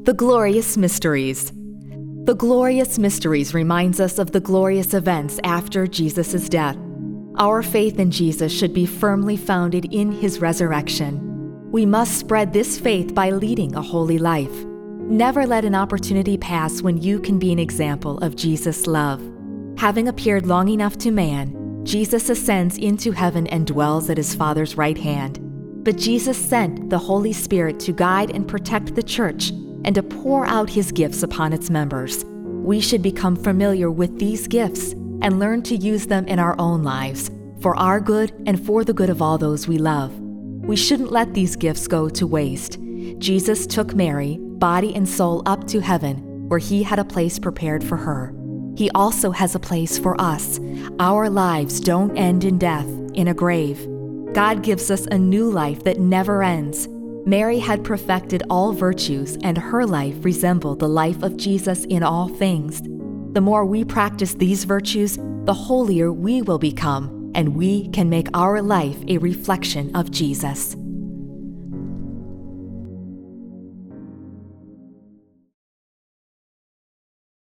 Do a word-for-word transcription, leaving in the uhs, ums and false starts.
The Glorious Mysteries. The Glorious Mysteries reminds us of the glorious events after Jesus' death. Our faith in Jesus should be firmly founded in his resurrection. We must spread this faith by leading a holy life. Never let an opportunity pass when you can be an example of Jesus' love. Having appeared long enough to man, Jesus ascends into heaven and dwells at his Father's right hand. But Jesus sent the Holy Spirit to guide and protect the church and to pour out his gifts upon its members. We should become familiar with these gifts and learn to use them in our own lives, for our good and for the good of all those we love. We shouldn't let these gifts go to waste. Jesus took Mary, body and soul, up to heaven, where he had a place prepared for her. He also has a place for us. Our lives don't end in death, in a grave. God gives us a new life that never ends. Mary had perfected all virtues, and her life resembled the life of Jesus in all things. The more we practice these virtues, the holier we will become, and we can make our life a reflection of Jesus.